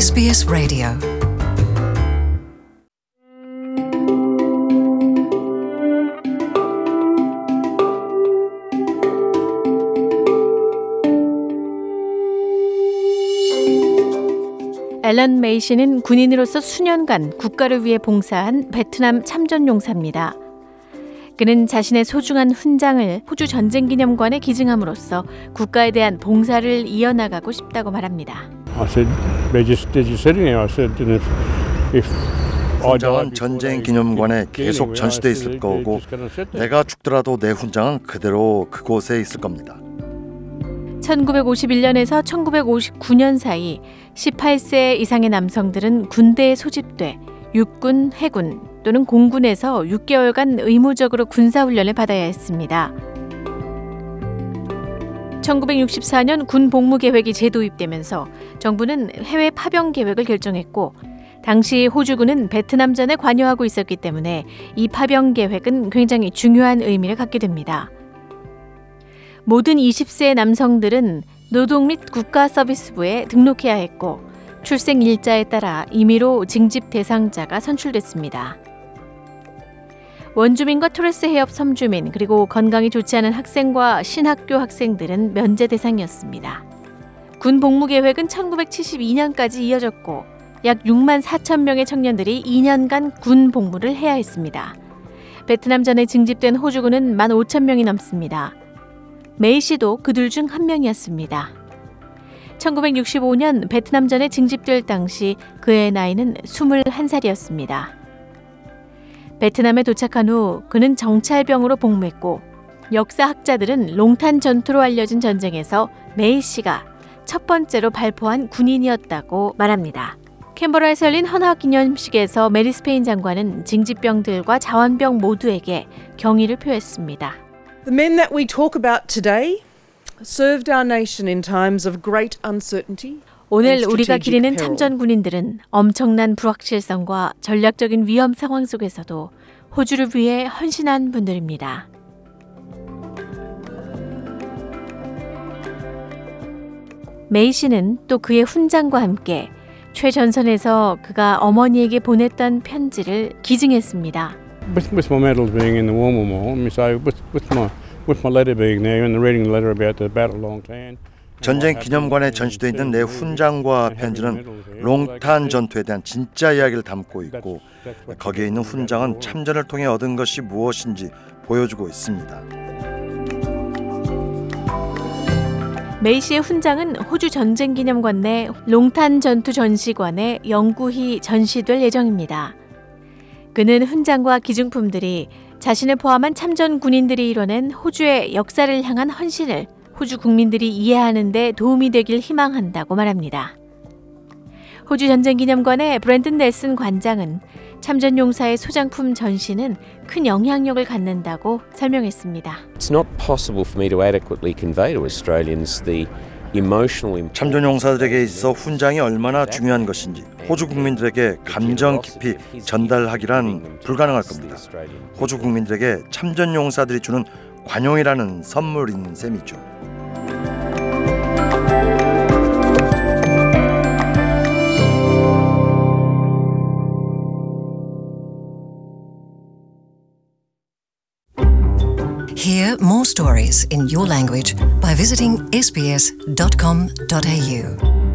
SBS 라디오. 앨런 메이시는 군인으로서 수년간 국가를 위해 봉사한 베트남 참전용사입니다. 그는 자신의 소중한 훈장을 호주 전쟁기념관에 기증함으로써 국가에 대한 봉사를 이어나가고 싶다고 말합니다. 훈장은 전쟁기념관에 계속 전시돼 있을 거고 내가 죽더라도 내 훈장은 그대로 그곳에 있을 겁니다. 1951년에서 1959년 사이 18세 이상의 남성들은 군대에 소집돼 육군, 해군 또는 공군에서 6개월간 의무적으로 군사훈련을 받아야 했습니다. 1964년 군 복무 계획이 재도입되면서 정부는 해외 파병 계획을 결정했고 당시 호주군은 베트남전에 관여하고 있었기 때문에 이 파병 계획은 굉장히 중요한 의미를 갖게 됩니다. 모든 20세 남성들은 노동 및 국가서비스부에 등록해야 했고 출생 일자에 따라 임의로 징집 대상자가 선출됐습니다. 원주민과 토레스 해협 섬주민 그리고 건강이 좋지 않은 학생과 신학교 학생들은 면제 대상이었습니다. 군 복무 계획은 1972년까지 이어졌고 약 6만 4천 명의 청년들이 2년간 군 복무를 해야 했습니다. 베트남전에 징집된 호주군은 1만 5천 명이 넘습니다. 메이 씨도 그들 중 한 명이었습니다. 1965년 베트남전에 징집될 당시 그의 나이는 21살이었습니다. 베트남에 도착한 후 그는 정찰병으로 복무했고 역사학자들은 롱탄 전투로 알려진 전쟁에서 메이 씨가 첫 번째로 발포한 군인이었다고 말합니다. 캔버라에서 열린 헌화 기념식에서 메리 스페인 장관은 징집병들과 자원병 모두에게 경의를 표했습니다. The men that we talk about today served our nation in times of great uncertainty. 오늘 우리가 기리는 참전 군인들은 엄청난 불확실성과 전략적인 위험 상황 속에서도 호주를 위해 헌신한 분들입니다. 메이 씨는 또 그의 훈장과 함께 최전선에서 그가 어머니에게 보냈던 편지를 기증했습니다. With my medals being in the War Memorial, so with my letter being there and reading the letter about the Battle of Long Tan. 전쟁 기념관에 전시되어 있는 내 훈장과 편지는 롱탄 전투에 대한 진짜 이야기를 담고 있고 거기에 있는 훈장은 참전을 통해 얻은 것이 무엇인지 보여주고 있습니다. 메이 씨의 훈장은 호주 전쟁기념관 내 롱탄 전투 전시관에 영구히 전시될 예정입니다. 그는 훈장과 기증품들이 자신을 포함한 참전 군인들이 이뤄낸 호주의 역사를 향한 헌신을 호주 국민들이 이해하는 데 도움이 되길 희망한다고 말합니다. 호주 전쟁기념관의 브랜든 넬슨 관장은 참전용사의 소장품 전시는 큰 영향력을 갖는다고 설명했습니다. It's not possible for me to adequately convey to Australians the 참전용사들에게 있어 훈장이 얼마나 중요한 것인지 호주 국민들에게 감정 깊이 전달하기란 불가능할 겁니다. 호주 국민들에게 참전용사들이 주는 관용이라는 선물인 셈이죠. Hear more stories in your language by visiting sbs.com.au.